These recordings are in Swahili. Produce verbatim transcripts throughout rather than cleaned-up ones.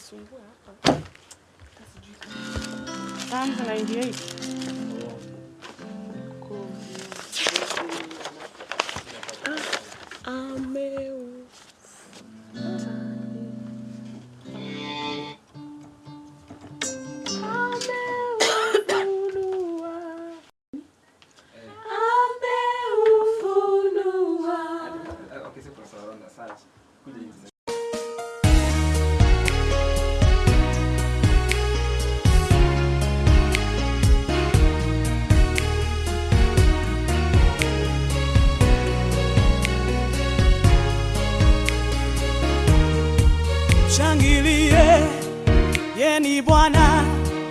Ananisumbua hapa. Sasa naingia hivi. Ameu. Shangilie, yeni Bwana,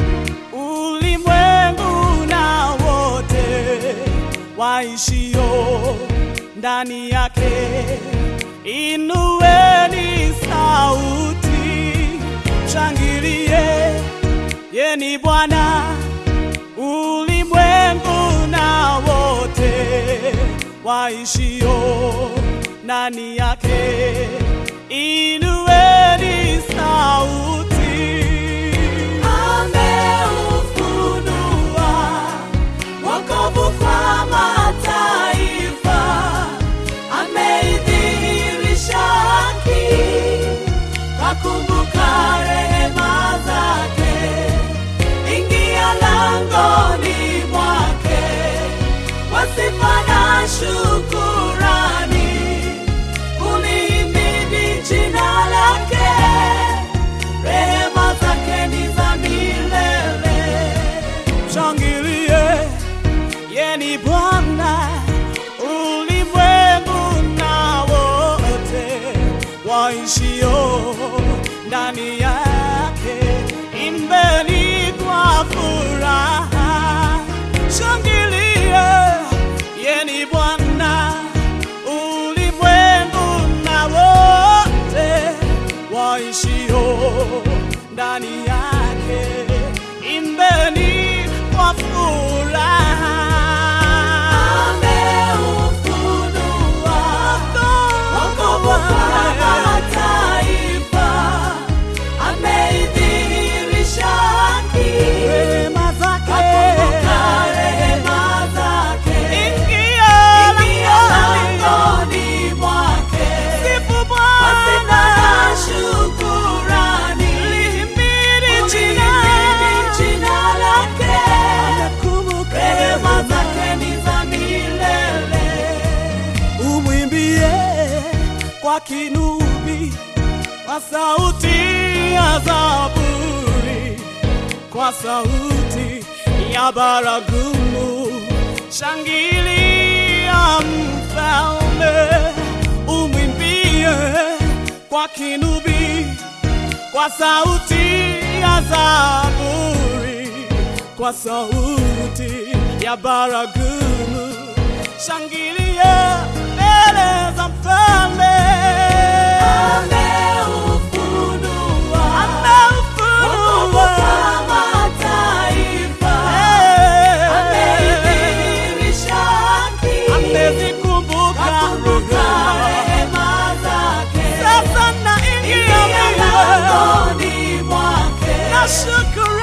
ulimwengu na wote waishio ndani yake. Inueni sauti, shangilie, yeni Bwana, ulimwengu na wote waishio ndani yake. Inueni sauti. Ameufunua wokovu kwa mataifa, ameidhihirisha haki, kakumbuka rehema zake. Ingia langoni mwake kwa sifa na shukurani, jina lake, rehema zake ni za milele. Shangilie, yeni Bwana, ulimwengu na wote waishio ndani yake. Imbeni kwa furaha, shangilie, yeni Bwana, waishio ndani yake. Imbeni kwa furaha. Ameufunua wokovu kwa mataifa, ameidhihirisha haki, rehema zake, kakumbuka rehema zake. Ingia langoni mwake, sifu Bwana, shukurani, lihimidi jina lake, rehema zake ni za milele. Umwimbie kwa kinubi, kwa sauti ya zaburi, kwa sauti ya baragumu, shangilia mfalme. Umwimbie kwa kinubi, kwa sauti ya zaburi, kwa sauti ya baragumu, shangilia mbele za mfalme. Ameufunua wokovu kwa mataifa, ameidhihirisha haki, amezikumbuka rehema zake. Sasa naingia langoni mwake na shukrani.